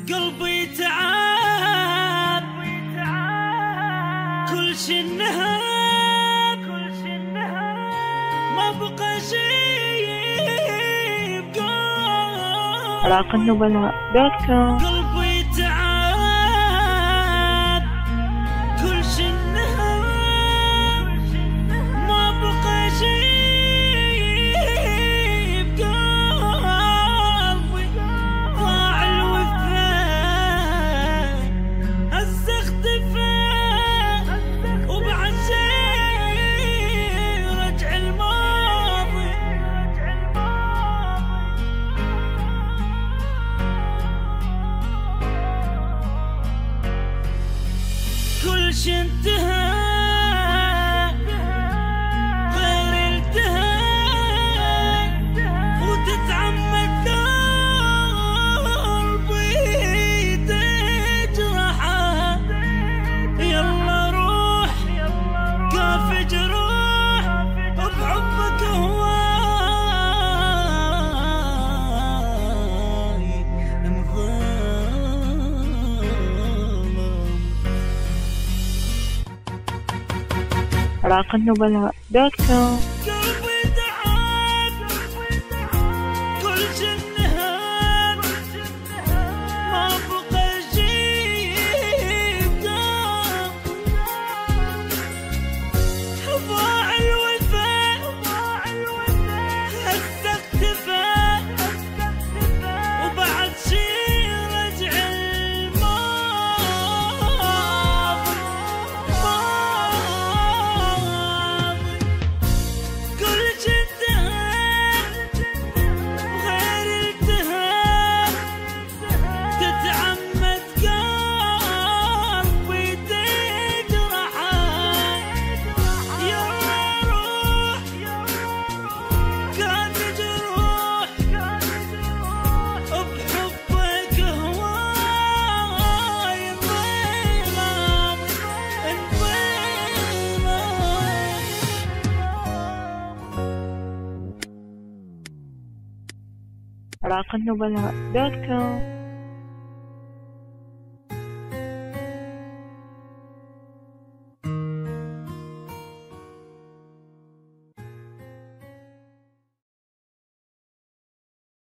قلبي تعب كل شي انهاب ما بقى شي يبقى راقنبلاء.com. قلبي تعب كل شي انهاب ما بقى شي يبقى قلبي ضاع الوفاء هسه اختفى وبعد شي رجع الماضي كل شي انتهى غير التهى وتتعمد قلبي تجرحه يلا روح كافي جروح بحبك هواي انظلم راقنبلاء.com. قلبي تعب كل شي انهاب ما بقى شي يبقى ضاع الوفاء هسه اختفى وبعد شي رجع الماضي كل شي انتهى غير التهى تتعمد قلبي تجرحه يلا روح كافي جروح بحبك هواي انظلم راقنبلاء.com.